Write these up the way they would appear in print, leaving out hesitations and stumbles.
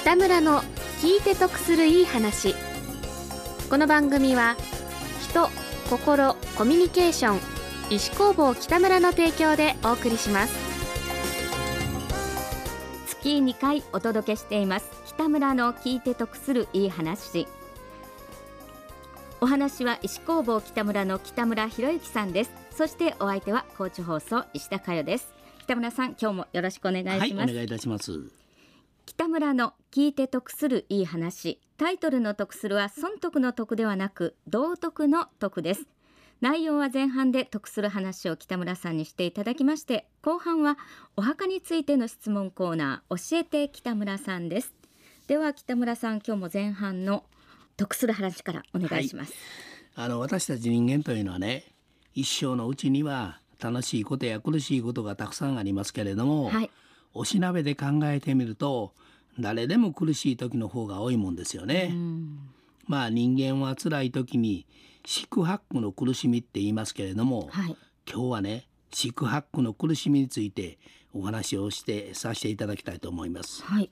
北村の聞いて得するいい話。この番組は人、心、コミュニケーション、医師工房北村の提供でお送りします。 月2回お届けしています北村の聞いて得するいい話。お話は医師工房北村の北村博之さんです。そしてお相手は高知放送石田佳代です。北村さん、今日もよろしくお願いします。 はい、お願いいたします。 北村の聞いて得するいい話。タイトルの得するは損得の得ではなく道徳の得です。内容は前半で得する話を北村さんにしていただきまして、後半はお墓についての質問コーナー、教えて北村さんです。では北村さん、今日も前半の得する話からお願いします。 はい、私たち人間というのはね、一生のうちには楽しいことや苦しいことがたくさんありますけれども、 はい、 おしなべで考えてみると誰でも苦しい時の方が多いもんですよね。まあ人間は辛い時に四苦八苦の苦しみって言いますけれども、 はい、 今日はね、四苦八苦の苦しみについてお話をさせていただきたいと思います。 はい、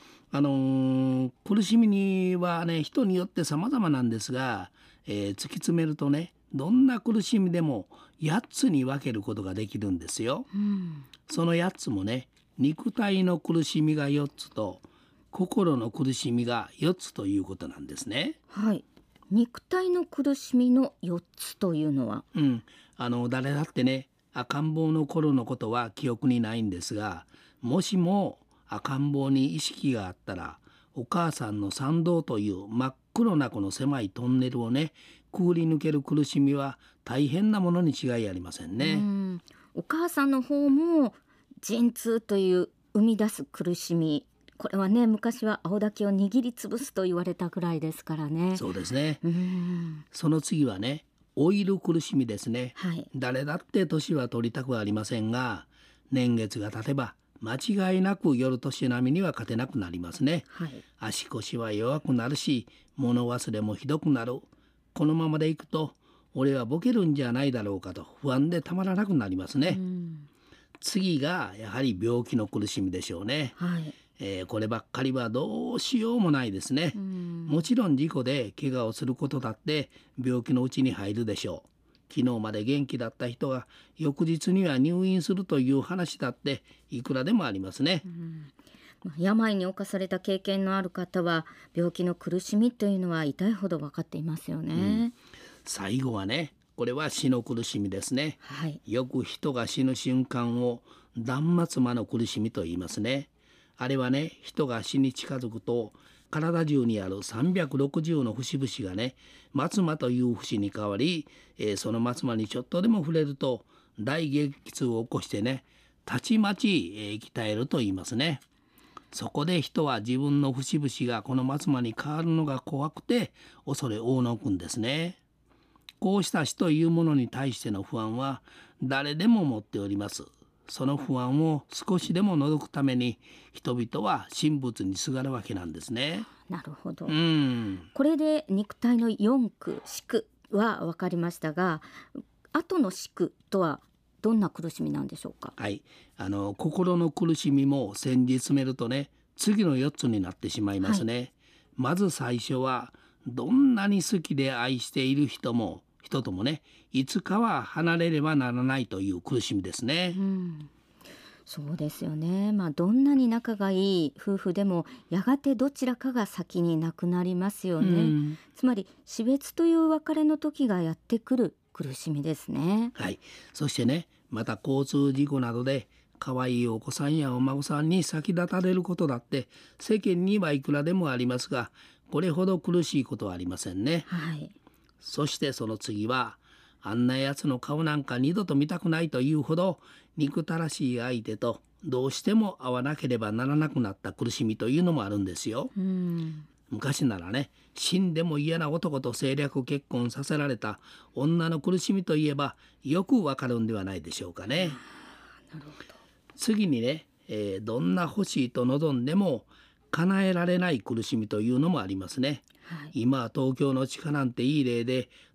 苦しみにはね、人によって様々なんですが、突き詰めるとね、どんな苦しみでも8つに分けることができるんですよ。その8つもね、肉体の苦しみが4つと心の苦しみが4つということなんですね。 はい、肉体の苦しみの4つというのは、 誰だってね、赤ん坊の頃のことは記憶にないんですが、もしも赤ん坊に意識があったら、お母さんの産道という真っ黒なこの狭いトンネルをね、くぐり抜ける苦しみは大変なものに違いありませんね。 お母さんの方も陣痛という生み出す苦しみ、これはね、昔は青竹を握りつぶすと言われたぐらいですからね。 そうですね。その次はね、老いる苦しみですね。 はい、 誰だって年は取りたくはありませんが、年月が経てば間違いなく夜年並みには勝てなくなりますね。 はい、 足腰は弱くなるし、物忘れもひどくなる。このままでいくと俺はボケるんじゃないだろうかと不安でたまらなくなりますね。次がやはり病気の苦しみでしょうね。 はい、 こればっかりはどうしようもないですね。もちろん事故で怪我をすることだって病気のうちに入るでしょう。昨日まで元気だった人が翌日には入院するという話だっていくらでもありますね。 病に侵された経験のある方は病気の苦しみというのは痛いほど分かっていますよね。 最後はね、これは死の苦しみですね。 はい、 よく人が死ぬ瞬間を断末魔の苦しみと言いますね。あれはね、人が死に近づくと体中にある360の節々がね、末魔という節に変わり、その末魔にちょっとでも触れると大激痛を起こしてね、たちまち、鍛えると言いますね。そこで人は自分の節々がこの末魔に変わるのが怖くて恐れおのくんですね。こうした死というものに対しての不安は誰でも持っております。その不安を少しでも除くために人々は神仏にすがるわけなんですね。 なるほど。これで肉体の四苦四苦は分かりましたが、後の四苦とはどんな苦しみなんでしょうか。 はい、心の苦しみも先日詰めるとね、次の4つになってしまいますね。はい、まず最初はどんなに好きで愛している人ともね、いつかは離れればならないという苦しみですね。 そうですよね。どんなに仲がいい夫婦でもやがてどちらかが先に亡くなりますよね。つまり死別という別れの時がやってくる苦しみですね。 はい、そしてね、また交通事故などで可愛いお子さんやお孫さんに先立たれることだって世間にはいくらでもありますが、これほど苦しいことはありませんね。 はい、 そしてその次は、あんなやつの顔なんか二度と見たくないというほど憎たらしい相手とどうしても会わなければならなくなった苦しみというのもあるんですよ。昔ならね、死んでも嫌な男と政略結婚させられた女の苦しみといえばよくわかるんではないでしょうかね。 なるほど。 次にね、どんな欲しいと望んでも叶えられない苦しみというのもありますね。 はい、 今東京の地下なんていい例で、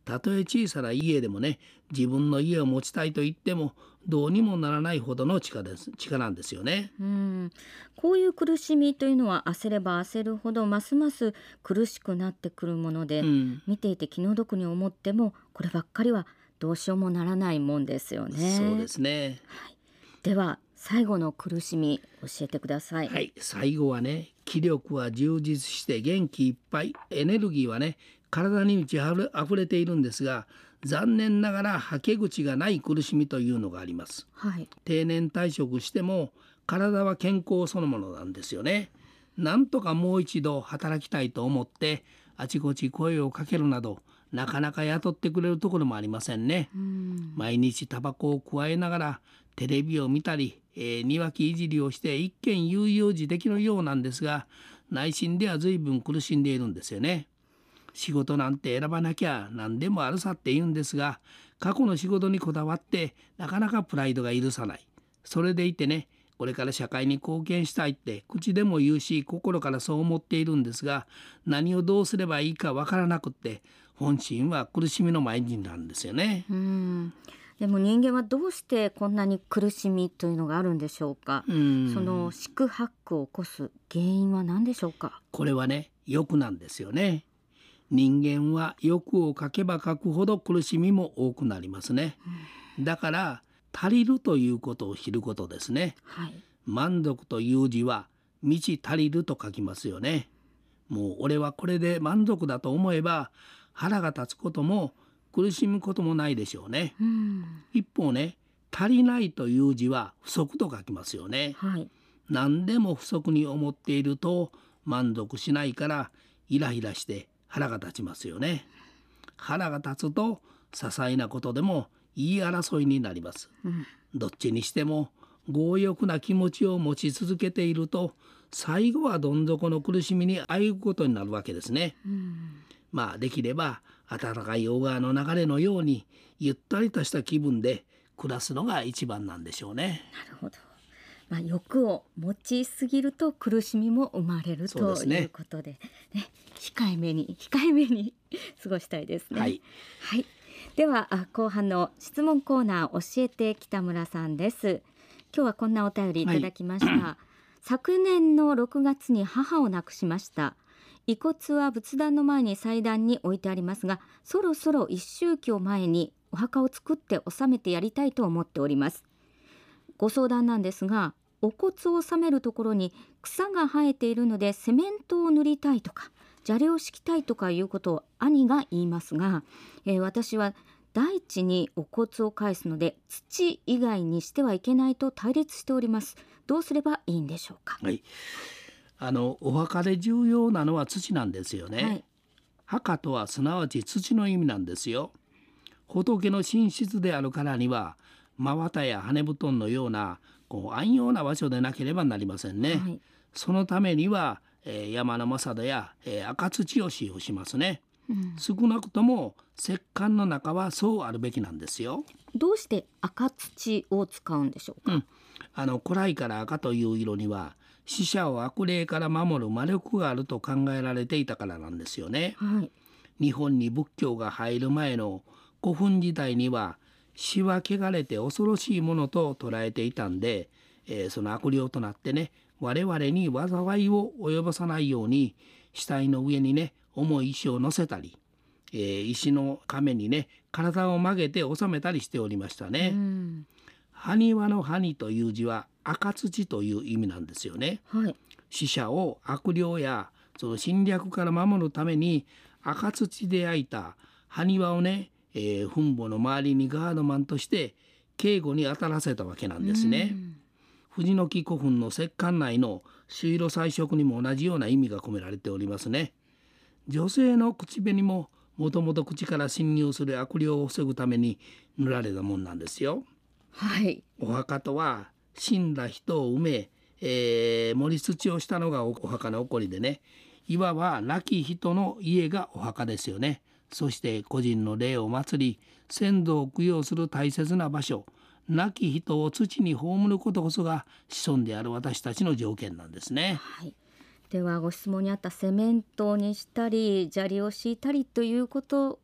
たとえ小さな家でもね、自分の家を持ちたいと言ってもどうにもならないほどの力なんですよね。 こういう苦しみというのは焦れば焦るほどますます苦しくなってくるもので、見ていて気の毒に思ってもこればっかりはどうしようもならないもんですよね。 そうですね、 では最後の苦しみ教えてください。 はい、最後はね、気力は充実して元気いっぱい、エネルギーはね体に満ち溢れているんですが、残念ながらはけ口がない苦しみというのがあります。定年退職しても体は健康そのものなんですよね。なんとかもう一度働きたいと思ってあちこち声をかけるなど、なかなか雇ってくれるところもありませんね。毎日タバコを加えながらテレビを見たり、庭木いじりをして一見悠々自適のようなんですが、内心では随分苦しんでいるんですよね。仕事なんて選ばなきゃ何でもあるさって言うんですが、過去の仕事にこだわってなかなかプライドが許さない。それでいてね、これから社会に貢献したいって口でも言うし、心からそう思っているんですが、何をどうすればいいかわからなくって、本心は苦しみの毎日なんですよね。 でも人間はどうしてこんなに苦しみというのがあるんでしょうか。その四苦八苦を起こす原因は何でしょうか。 これはね、欲なんですよね。人間は欲をかけばかくほど苦しみも多くなりますね。だから足りるということを知ることですね。満足という字は満ち足りると書きますよね。もう俺はこれで満足だと思えば腹が立つことも苦しむこともないでしょうね。一方ね、足りないという字は不足と書きますよね。何でも不足に思っていると満足しないからイライラして腹が立ちますよね。腹が立つと些細なことでも言い争いになります。どっちにしても強欲な気持ちを持ち続けていると、最後はどん底の苦しみにあえぐことになるわけですね。できれば温かい小川の流れのようにゆったりとした気分で暮らすのが一番なんでしょうね。 なるほど。欲を持ちすぎると苦しみも生まれるということで、控えめに過ごしたいですね。では後半の質問コーナー、教えて北村さんです。今日はこんなお便りいただきました。昨年の6月に母を亡くしました。遺骨は仏壇の前に祭壇に置いてありますが、そろそろ一周忌を前にお墓を作って納めてやりたいと思っております。ご相談なんですが、お骨を納めるところに草が生えているのでセメントを塗りたいとか砂利を敷きたいとかいうことを兄が言いますが、私は大地にお骨を返すので土以外にしてはいけないと対立しております。どうすればいいんでしょうか。 お墓で重要なのは土なんですよね。墓とはすなわち土の意味なんですよ。仏の寝室であるからには真綿や羽布団のような安養な場所でなければなりませんね。そのためには、山の正土や、赤土を使用しますね。少なくとも石棺の中はそうあるべきなんですよ。 どうして赤土を使うんでしょうか。 古来から赤という色には死者を悪霊から守る魔力があると考えられていたからなんですよね。日本に仏教が入る前の古墳時代には死は汚れて恐ろしいものと捉えていたんで、その悪霊となってね、我々に災いを及ぼさないように死体の上にね重い石を乗せたり、石の亀にね体を曲げて収めたりしておりましたね。埴輪の埴という字は赤土という意味なんですよね。死者を悪霊やその侵略から守るために赤土で焼いた埴輪をね、墳墓の周りにガードマンとして警護に当たらせたわけなんですね。藤の木古墳の石棺内の朱色彩色にも同じような意味が込められておりますね。女性の口紅ももともと口から侵入する悪霊を防ぐために塗られたもんなんですよ。お墓とは死んだ人を埋め、盛り土をしたのがお墓の起こりでね、いわば亡き人の家がお墓ですよね。そして個人の霊を祀り先祖を供養する大切な場所、亡き人を土に葬ることこそが子孫である私たちの条件なんですね。 ではご質問にあったセメントにしたり砂利を敷いたりということを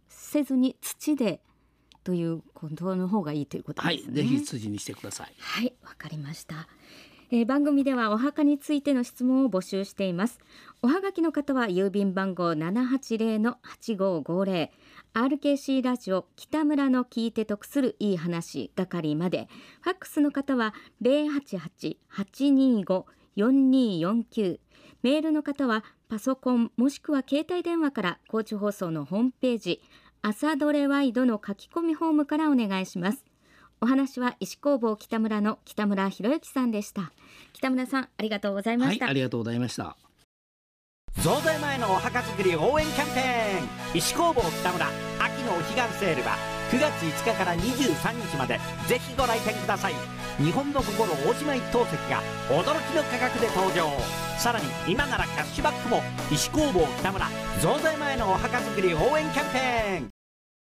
せずに土でということの方がいいということですね。 はい、ぜひ土にしてください。 はい、わかりました。番組ではお墓についての質問を募集しています。おはがきの方は郵便番号 780-8550 RKC ラジオ北村の聞いて得するいい話係まで。ファックスの方は 088-825-4249。メールの方はパソコンもしくは携帯電話から高知放送のホームページ朝どれワイドの書き込みフォームからお願いします。お話は石工房北村の北村博之さんでした。北村さん、ありがとうございました。 はい、ありがとうございました。 増税前のお墓作り応援キャンペーン、石工房北村秋のお彼岸セールは9月5日から23日まで、ぜひご来店ください。日本の心大島一等石が驚きの価格で登場。さらに今ならキャッシュバックも。石工房北村増税前のお墓作り応援キャンペーン。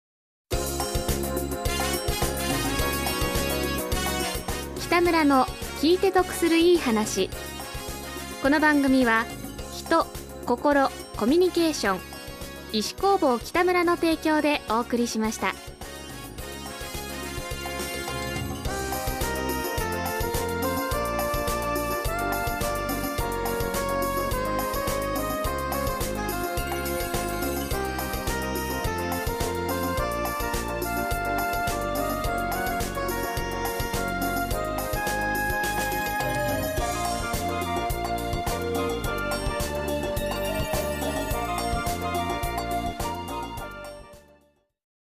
北村の聞いて得するいい話。この番組は人、心、コミュニケーション、石工房北村の提供でお送りしました。